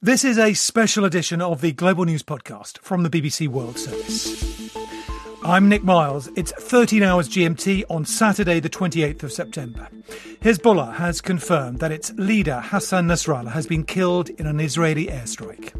This is a special edition of the Global News Podcast from the BBC World Service. I'm Nick Miles. It's 13 hours GMT on Saturday, the 28th of September. Hezbollah has confirmed that its leader, Hassan Nasrallah, has been killed in an Israeli airstrike.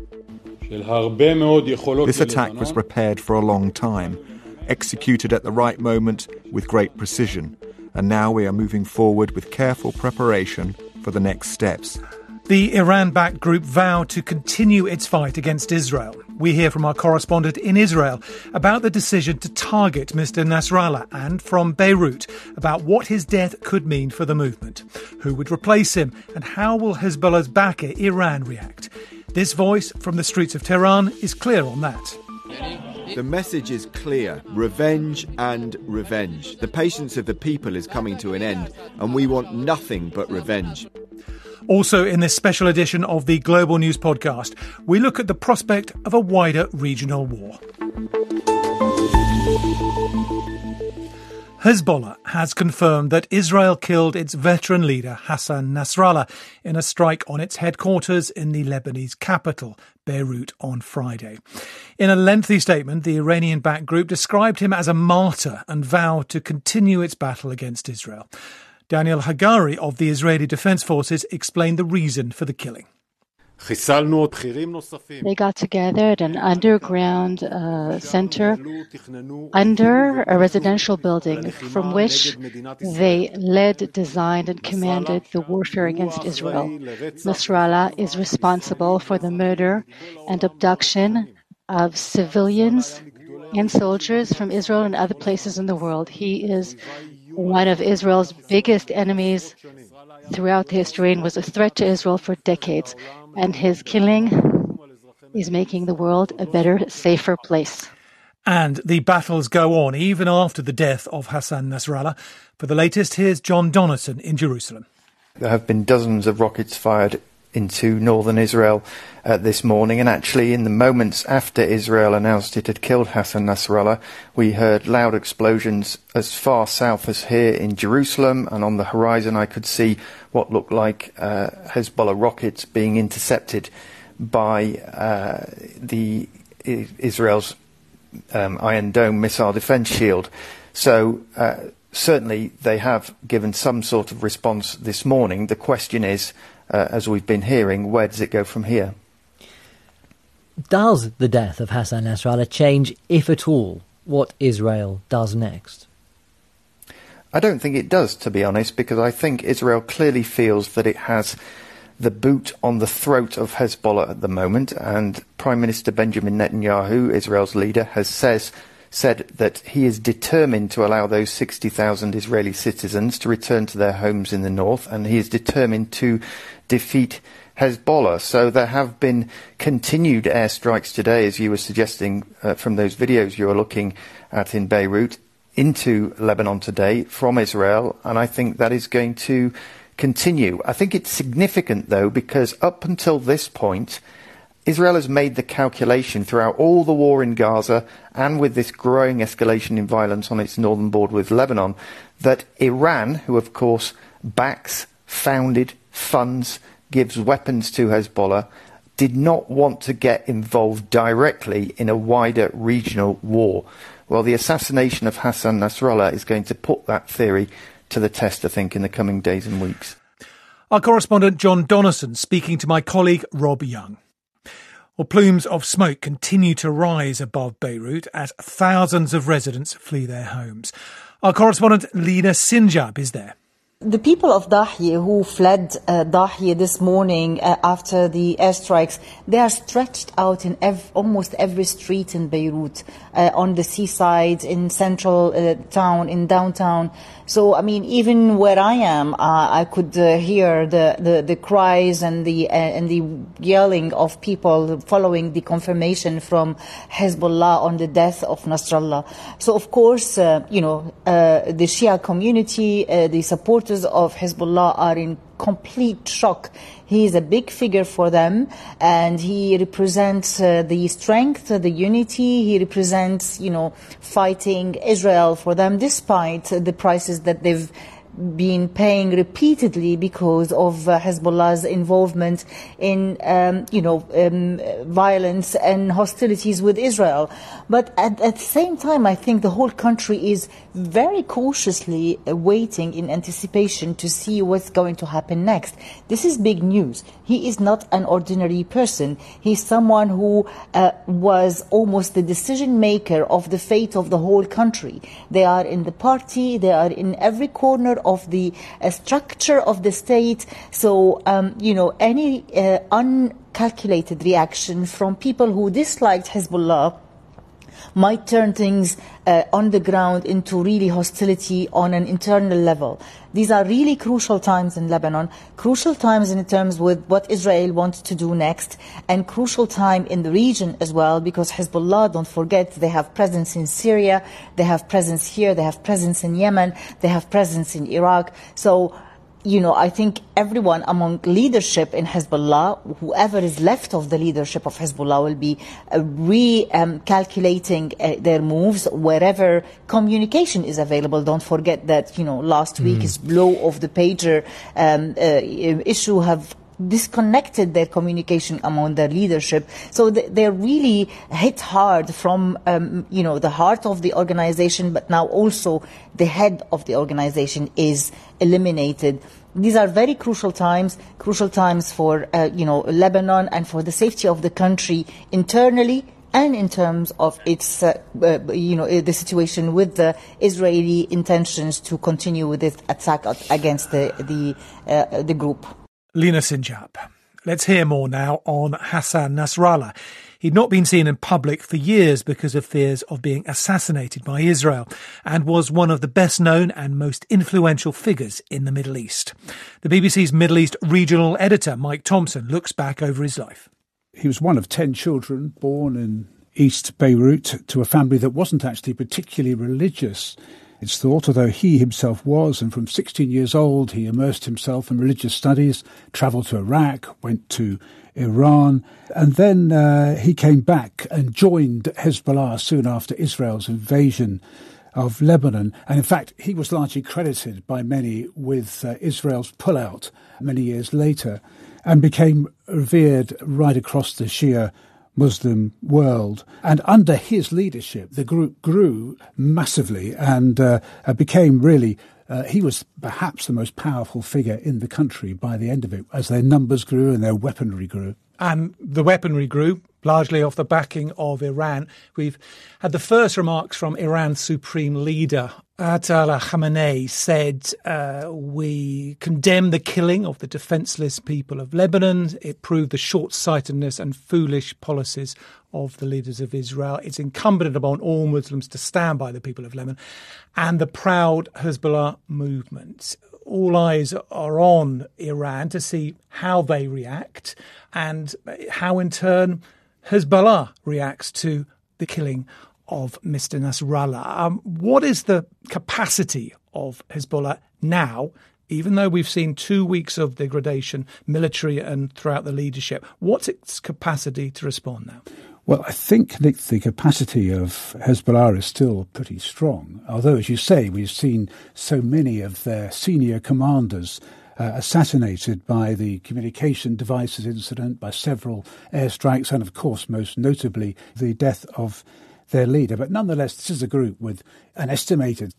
This attack was prepared for a long time, executed at the right moment with great precision, and now we are moving forward with careful preparation for the next steps. The Iran-backed group vowed to continue its fight against Israel. We hear from our correspondent in Israel about the decision to target Mr. Nasrallah and from Beirut about what his death could mean for the movement. Who would replace him and how will Hezbollah's backer Iran react? This voice from the streets of Tehran is clear on that. The message is clear: revenge and revenge. The patience of the people is coming to an end, and we want nothing but revenge. Also in this special edition of the Global News Podcast, we look at the prospect of a wider regional war. Hezbollah has confirmed that Israel killed its veteran leader Hassan Nasrallah in a strike on its headquarters in the Lebanese capital, Beirut, on Friday. In a lengthy statement, the Iranian-backed group described him as a martyr and vowed to continue its battle against Israel. Daniel Hagari of the Israeli Defense Forces explained the reason for the killing. They got together at an underground center under a residential building from which they led, designed and commanded the warfare against Israel. Nasrallah is responsible for the murder and abduction of civilians and soldiers from Israel and other places in the world. He is one of Israel's biggest enemies throughout history and was a threat to Israel for decades. And his killing is making the world a better, safer place. And the battles go on even after the death of Hassan Nasrallah. For the latest, here's John Donaldson in Jerusalem. There have been dozens of rockets fired into northern Israel this morning, and actually in the moments after Israel announced it had killed Hassan Nasrallah, we heard loud explosions as far south as here in Jerusalem, and on the horizon I could see what looked like Hezbollah rockets being intercepted by the Israel's Iron Dome missile defense shield. So certainly they have given some sort of response this morning. The question is, as we've been hearing, where does it go from here? Does the death of Hassan Nasrallah change, if at all, what Israel does next? I don't think it does, to be honest, because I think Israel clearly feels that it has the boot on the throat of Hezbollah at the moment, and Prime Minister Benjamin Netanyahu, Israel's leader, has said that he is determined to allow those 60,000 Israeli citizens to return to their homes in the north, and he is determined to defeat Hezbollah. So there have been continued airstrikes today, as you were suggesting from those videos you were looking at in Beirut, into Lebanon today from Israel, and I think that is going to continue. I think it's significant, though, because up until this point, Israel has made the calculation throughout all the war in Gaza and with this growing escalation in violence on its northern border with Lebanon, that Iran, who of course backs, founded, funds, gives weapons to Hezbollah, did not want to get involved directly in a wider regional war. Well, the assassination of Hassan Nasrallah is going to put that theory to the test, I think, in the coming days and weeks. Our correspondent John Donaldson speaking to my colleague Rob Young. Well, plumes of smoke continue to rise above Beirut as thousands of residents flee their homes. Our correspondent Lina Sinjab is there. The people of Dahiyeh who fled Dahiyeh this morning after the airstrikes, they are stretched out in almost every street in Beirut, on the seaside, in central town, in downtown. So, I mean, even where I am, I could hear the cries and the yelling of people following the confirmation from Hezbollah on the death of Nasrallah. So, of course, the Shia community, the supporters of Hezbollah are in complete shock. He is a big figure for them, and he represents the strength, the unity. He represents, fighting Israel for them, despite the prices that they've been paying repeatedly because of Hezbollah's involvement in, violence and hostilities with Israel. But at the same time, I think the whole country is very cautiously waiting in anticipation to see what's going to happen next. This is big news. He is not an ordinary person. He's someone who was almost the decision maker of the fate of the whole country. They are in the party, they are in every corner of the structure of the state. So, any uncalculated reaction from people who disliked Hezbollah might turn things on the ground into really hostility on an internal level. These are really crucial times in Lebanon, crucial times in terms with what Israel wants to do next, and crucial time in the region as well, because Hezbollah, don't forget, they have presence in Syria, they have presence here, they have presence in Yemen, they have presence in Iraq. So, I think everyone among leadership in Hezbollah, whoever is left of the leadership of Hezbollah, will be recalculating their moves wherever communication is available. Don't forget that, last week's blow of the pager issue have disconnected their communication among their leadership. So they're really hit hard from, the heart of the organization, but now also the head of the organization is eliminated. These are very crucial times for, Lebanon and for the safety of the country internally and in terms of its, the situation with the Israeli intentions to continue with this attack against the group. Lina Sinjab. Let's hear more now on Hassan Nasrallah. He'd not been seen in public for years because of fears of being assassinated by Israel, and was one of the best known and most influential figures in the Middle East. The BBC's Middle East regional editor, Mike Thompson, looks back over his life. He was one of 10 children born in East Beirut to a family that wasn't actually particularly religious. It's thought, although he himself was, and from 16 years old he immersed himself in religious studies, travelled to Iraq, went to Iran, and then he came back and joined Hezbollah soon after Israel's invasion of Lebanon. And in fact, he was largely credited by many with Israel's pullout many years later, and became revered right across the Shia Muslim world. And under his leadership, the group grew massively and became really, he was perhaps the most powerful figure in the country by the end of it, as their numbers grew and their weaponry grew. And the weaponry grew largely off the backing of Iran. We've had the first remarks from Iran's supreme leader, Ayatollah Khamenei, said, we condemn the killing of the defenceless people of Lebanon. It proved the short-sightedness and foolish policies of the leaders of Israel. It's incumbent upon all Muslims to stand by the people of Lebanon and the proud Hezbollah movement. All eyes are on Iran to see how they react and how, in turn, Hezbollah reacts to the killing of Mr. Nasrallah. What is the capacity of Hezbollah now, even though we've seen 2 weeks of degradation, military and throughout the leadership? What's its capacity to respond now? Well, I think, Nick, the capacity of Hezbollah is still pretty strong. Although, as you say, we've seen so many of their senior commanders assassinated by the communication devices incident, by several airstrikes, and of course, most notably, the death of their leader. But nonetheless, this is a group with an estimated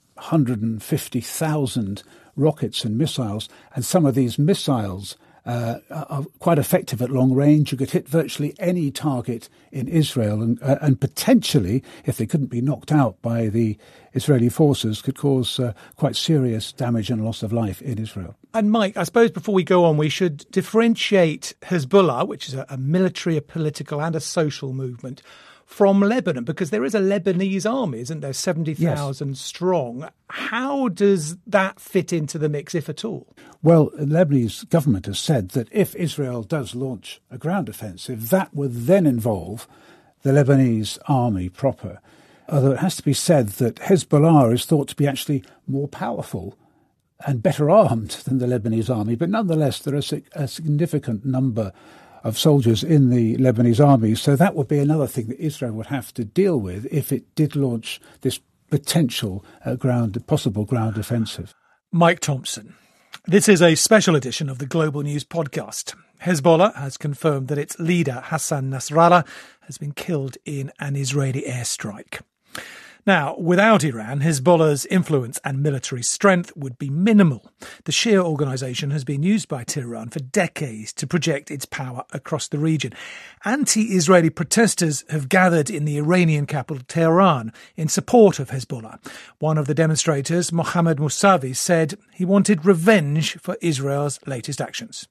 150,000 rockets and missiles, and some of these missiles are quite effective at long range. You could hit virtually any target in Israel, and potentially, if they couldn't be knocked out by the Israeli forces, could cause quite serious damage and loss of life in Israel. And Mike, I suppose before we go on, we should differentiate Hezbollah, which is a military, a political and a social movement, from Lebanon, because there is a Lebanese army, isn't there, 70,000 strong. How does that fit into the mix, if at all? Well, the Lebanese government has said that if Israel does launch a ground offensive, that would then involve the Lebanese army proper. Although it has to be said that Hezbollah is thought to be actually more powerful and better armed than the Lebanese army, but nonetheless there is a significant number of soldiers in the Lebanese army. So that would be another thing that Israel would have to deal with if it did launch this potential possible ground offensive. Mike Thompson. This is a special edition of the Global News podcast. Hezbollah has confirmed that its leader, Hassan Nasrallah, has been killed in an Israeli airstrike. Now, without Iran, Hezbollah's influence and military strength would be minimal. The Shia organisation has been used by Tehran for decades to project its power across the region. Anti-Israeli protesters have gathered in the Iranian capital, Tehran, in support of Hezbollah. One of the demonstrators, Mohammad Mousavi, said he wanted revenge for Israel's latest actions.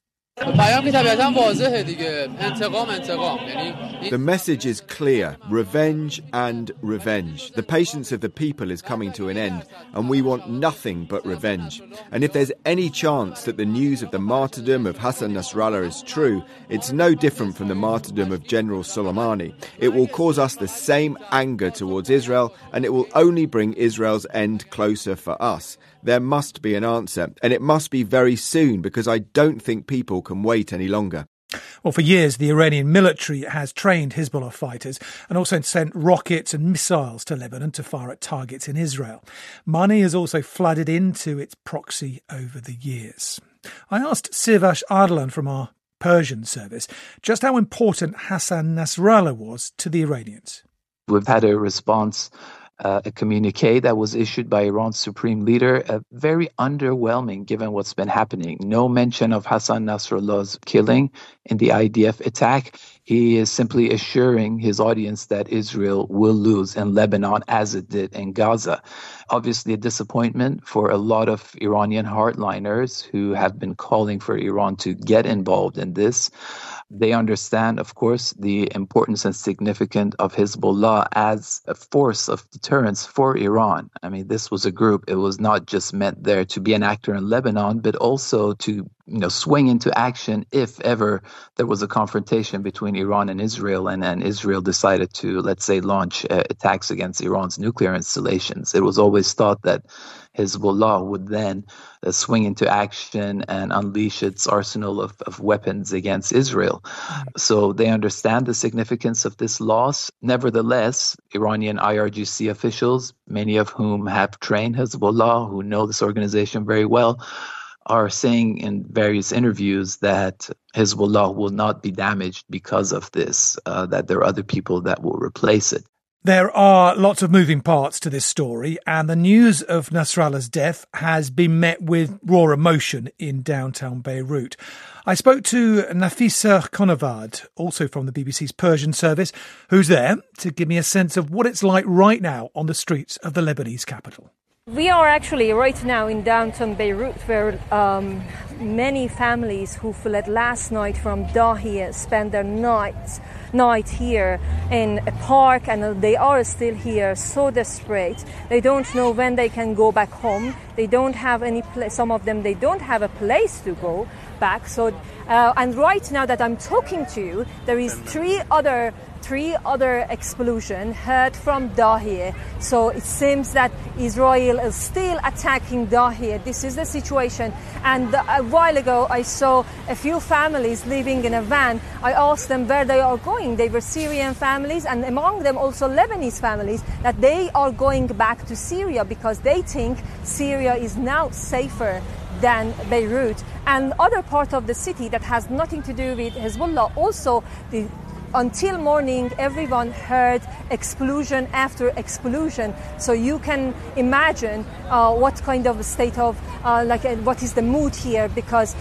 The message is clear: revenge and revenge. The patience of the people is coming to an end, and we want nothing but revenge. And if there's any chance that the news of the martyrdom of Hassan Nasrallah is true, it's no different from the martyrdom of General Soleimani. It will cause us the same anger towards Israel, and it will only bring Israel's end closer for us. There must be an answer, and it must be very soon, because I don't think people can wait any longer. Well, for years, the Iranian military has trained Hezbollah fighters and also sent rockets and missiles to Lebanon to fire at targets in Israel. Money has also flooded into its proxy over the years. I asked Sirvash Ardalan from our Persian service just how important Hassan Nasrallah was to the Iranians. We've had a response, a communique that was issued by Iran's supreme leader, very underwhelming given what's been happening. No mention of Hassan Nasrallah's killing in the IDF attack. He is simply assuring his audience that Israel will lose in Lebanon as it did in Gaza. Obviously a disappointment for a lot of Iranian hardliners who have been calling for Iran to get involved in this. They understand, of course, the importance and significance of Hezbollah as a force of deterrence for Iran. I mean, this was a group. It was not just meant there to be an actor in Lebanon, but also to, swing into action if ever there was a confrontation between Iran and Israel, and then Israel decided to, let's say, launch attacks against Iran's nuclear installations. It was always thought that Hezbollah would then swing into action and unleash its arsenal of weapons against Israel. So they understand the significance of this loss. Nevertheless, Iranian IRGC officials, many of whom have trained Hezbollah, who know this organization very well, are saying in various interviews that Hezbollah will not be damaged because of this, that there are other people that will replace it. There are lots of moving parts to this story, and the news of Nasrallah's death has been met with raw emotion in downtown Beirut. I spoke to Nafisa Konavad, also from the BBC's Persian service, who's there to give me a sense of what it's like right now on the streets of the Lebanese capital. We are actually right now in downtown Beirut, where many families who fled last night from Dahiya spend their night here in a park, and they are still here, so desperate. They don't know when they can go back home. They don't have any place. Some of them, they don't have a place to go back. So, and right now that I'm talking to you, there is three other explosions heard from Dahiya. So it seems that Israel is still attacking Dahiya. This is the situation. And a while ago, I saw a few families living in a van. I asked them where they are going. They were Syrian families, and among them also Lebanese families, that they are going back to Syria because they think Syria is now safer than Beirut. And other part of the city that has nothing to do with Hezbollah, also until morning, everyone heard explosion after explosion. So you can imagine what kind of a state of, what is the mood here. Because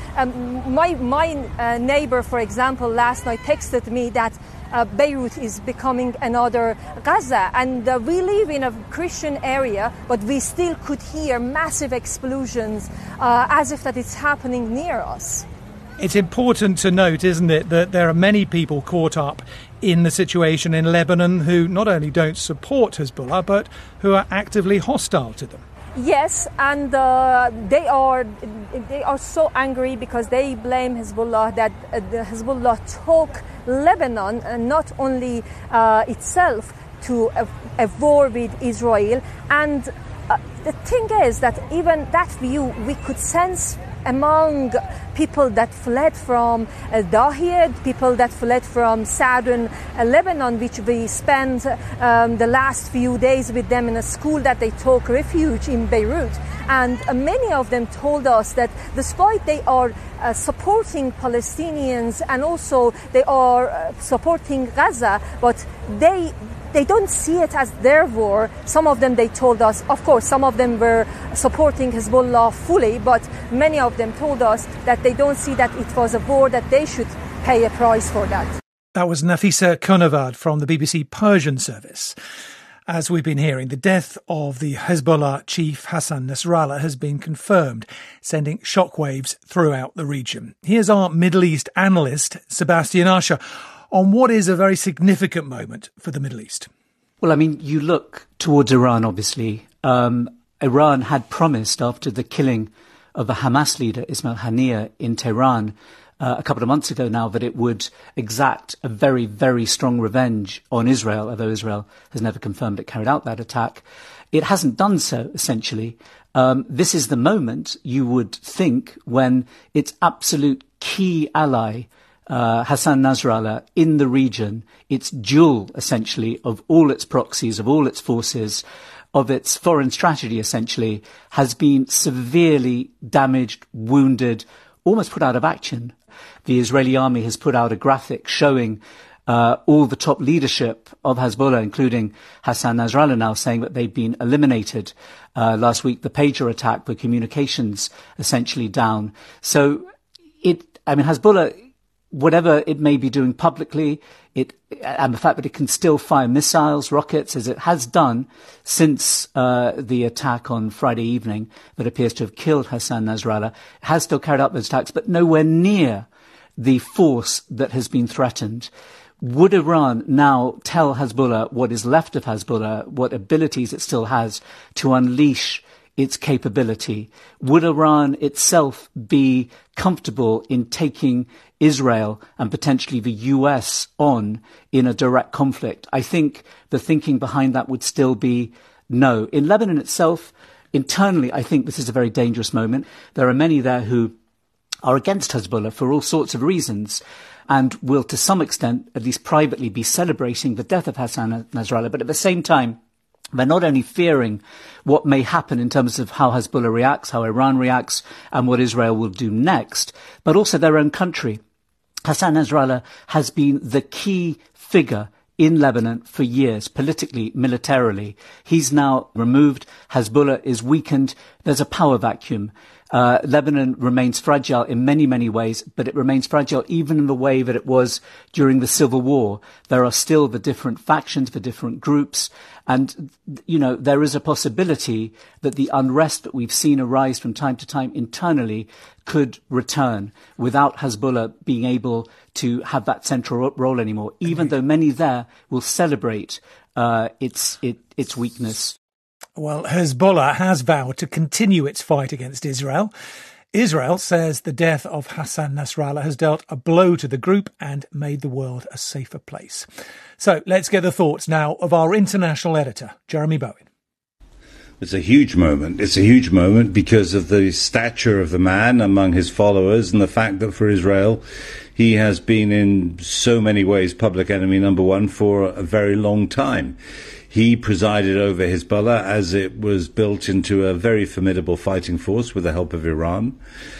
my neighbor, for example, last night texted me that Beirut is becoming another Gaza. And we live in a Christian area, but we still could hear massive explosions as if that it's happening near us. It's important to note, isn't it, that there are many people caught up in the situation in Lebanon who not only don't support Hezbollah, but who are actively hostile to them. Yes, and they are so angry because they blame Hezbollah that Hezbollah took Lebanon and not only itself to a war with Israel. And the thing is that even that view, we could sense among people that fled from Dahiyeh, people that fled from southern Lebanon, which we spent the last few days with them in a school that they took refuge in Beirut. And many of them told us that despite they are supporting Palestinians and also they are supporting Gaza, but they don't see it as their war. Some of them, they told us, of course, some of them were supporting Hezbollah fully, but many of them told us that they don't see that it was a war, that they should pay a price for that. That was Nafisa Konavad from the BBC Persian service. As we've been hearing, the death of the Hezbollah chief Hassan Nasrallah has been confirmed, sending shockwaves throughout the region. Here's our Middle East analyst, Sebastian Asher, on what is a very significant moment for the Middle East. Well, I mean, you look towards Iran, obviously. Iran had promised, after the killing of the Hamas leader, Ismail Haniyeh, in Tehran a couple of months ago now, that it would exact a very, very strong revenge on Israel, although Israel has never confirmed it carried out that attack. It hasn't done so, essentially. This is the moment, you would think, when its absolute key ally, Hassan Nasrallah, in the region, its jewel, essentially, of all its proxies, of all its forces, of its foreign strategy, essentially, has been severely damaged, wounded, almost put out of action. The Israeli army has put out a graphic showing all the top leadership of Hezbollah, including Hassan Nasrallah, now saying that they've been eliminated. Last week, the pager attack, the communications essentially down. So Hezbollah, whatever it may be doing publicly, and the fact that it can still fire missiles, rockets, as it has done since the attack on Friday evening that appears to have killed Hassan Nasrallah, has still carried out those attacks, but nowhere near the force that has been threatened. Would Iran now tell Hezbollah, what is left of Hezbollah, what abilities it still has to unleash its capability? Would Iran itself be comfortable in taking Israel and potentially the US on in a direct conflict? I think the thinking behind that would still be no. In Lebanon itself, internally, I think this is a very dangerous moment. There are many there who are against Hezbollah for all sorts of reasons and will, to some extent, at least privately, be celebrating the death of Hassan Nasrallah. But at the same time, they're not only fearing what may happen in terms of how Hezbollah reacts, how Iran reacts, and what Israel will do next, but also their own country. Hassan Nasrallah has been the key figure in Lebanon for years, politically, militarily. He's now removed. Hezbollah is weakened. There's a power vacuum. Lebanon remains fragile in many, many ways, but it remains fragile even in the way that it was during the Civil War. There are still the different factions, the different groups, and, there is a possibility that the unrest that we've seen arise from time to time internally could return without Hezbollah being able to have that central role anymore, even though many there will celebrate its weakness. Well, Hezbollah has vowed to continue its fight against Israel. Israel says the death of Hassan Nasrallah has dealt a blow to the group and made the world a safer place. So let's get the thoughts now of our international editor, Jeremy Bowen. It's a huge moment. It's a huge moment because of the stature of the man among his followers and the fact that for Israel, he has been in so many ways public enemy number one for a very long time. He presided over Hezbollah as it was built into a very formidable fighting force with the help of Iran.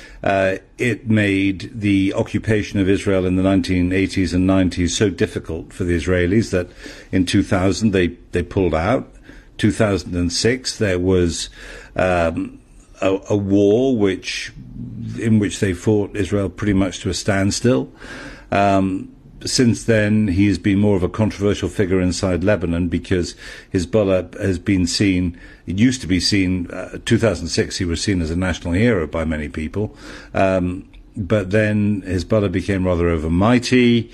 It made the occupation of Israel in the 1980s and 90s so difficult for the Israelis that in 2000 they pulled out. 2006 there was a war in which they fought Israel pretty much to a standstill. Since then, he has been more of a controversial figure inside Lebanon because Hezbollah has been seen, it used to be seen, 2006 he was seen as a national hero by many people, but then Hezbollah became rather overmighty,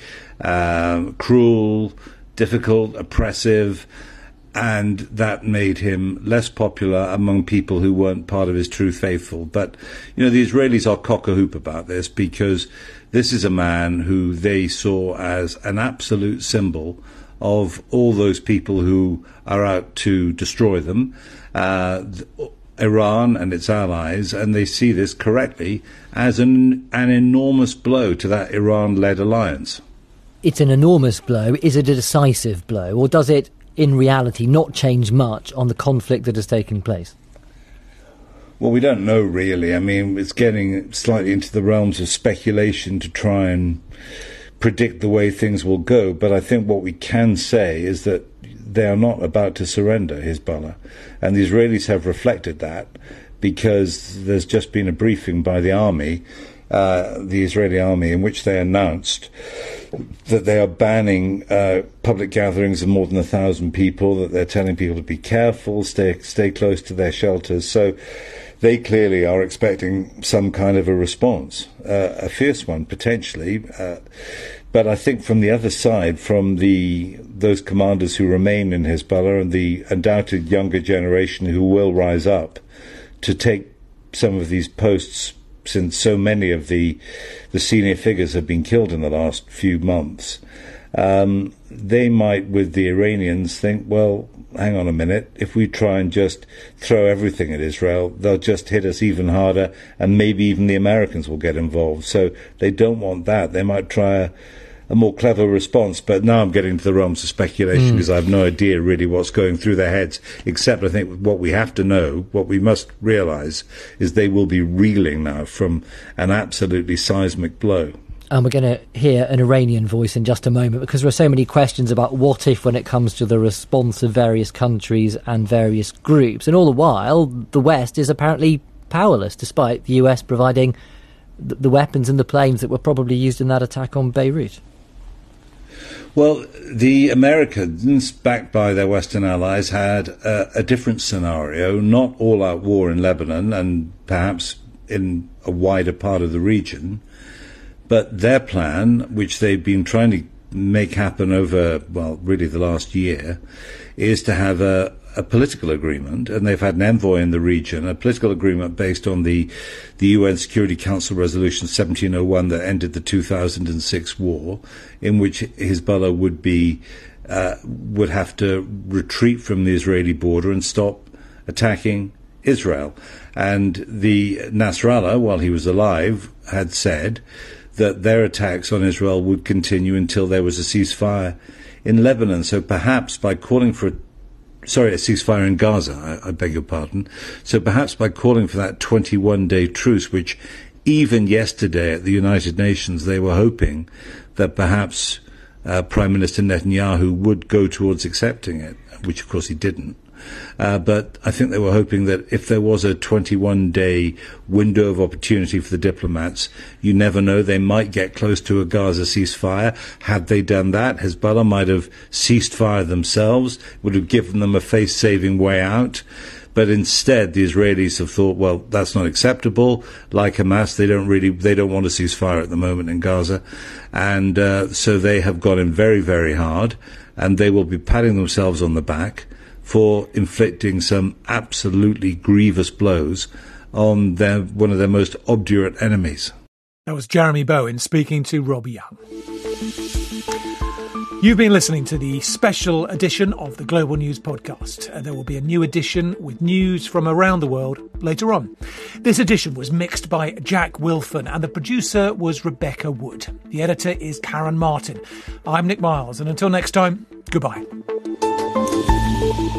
cruel, difficult, oppressive, and that made him less popular among people who weren't part of his true faithful. But, the Israelis are cock-a-hoop about this because this is a man who they saw as an absolute symbol of all those people who are out to destroy them. Iran and its allies, and they see this correctly as an enormous blow to that Iran-led alliance. It's an enormous blow. Is it a decisive blow, or does it, in reality, not change much on the conflict that has taken place? Well, we don't know really. I mean, it's getting slightly into the realms of speculation to try and predict the way things will go, but I think what we can say is that they are not about to surrender, Hezbollah, and the Israelis have reflected that, because there's just been a briefing by the army, the Israeli army, in which they announced that they are banning public gatherings of more than 1,000 people, that they're telling people to be careful, stay close to their shelters. So they clearly are expecting some kind of a response, a fierce one potentially. But I think from the other side, from those commanders who remain in Hezbollah and the undoubted younger generation who will rise up to take some of these posts, since so many of the senior figures have been killed in the last few months, they might, with the Iranians, think, well, hang on a minute, if we try and just throw everything at Israel, they'll just hit us even harder, and maybe even the Americans will get involved. So they don't want that. They might try a more clever response, but now I'm getting into the realms of speculation because I have no idea really what's going through their heads, except I think what we have to know, what we must realise, is they will be reeling now from an absolutely seismic blow. And we're going to hear an Iranian voice in just a moment, because there are so many questions about what if when it comes to the response of various countries and various groups. And all the while, the West is apparently powerless, despite the US providing the weapons and the planes that were probably used in that attack on Beirut. Well, the Americans, backed by their Western allies, had a different scenario, not all-out war in Lebanon and perhaps in a wider part of the region, but their plan, which they've been trying to make happen over, well, really the last year, is to have a political agreement, and they've had an envoy in the region, a political agreement based on the UN Security Council Resolution 1701 that ended the 2006 war, in which Hezbollah would have to retreat from the Israeli border and stop attacking Israel. And the Nasrallah, while he was alive, had said that their attacks on Israel would continue until there was a ceasefire in Lebanon. So perhaps by calling for a ceasefire in Gaza, I beg your pardon. So perhaps by calling for that 21-day truce, which even yesterday at the United Nations they were hoping that perhaps Prime Minister Netanyahu would go towards accepting it, which of course he didn't. But I think they were hoping that if there was a 21-day window of opportunity for the diplomats, you never know, they might get close to a Gaza ceasefire. Had they done that, Hezbollah might have ceased fire themselves, would have given them a face-saving way out. But instead, the Israelis have thought, well, that's not acceptable. Like Hamas, they don't want a ceasefire at the moment in Gaza. And so they have gone in very, very hard, and they will be patting themselves on the back for inflicting some absolutely grievous blows on one of their most obdurate enemies. That was Jeremy Bowen speaking to Rob Young. You've been listening to the special edition of the Global News Podcast. There will be a new edition with news from around the world later on. This edition was mixed by Jack Wilfan and the producer was Rebecca Wood. The editor is Karen Martin. I'm Nick Miles, and until next time, goodbye.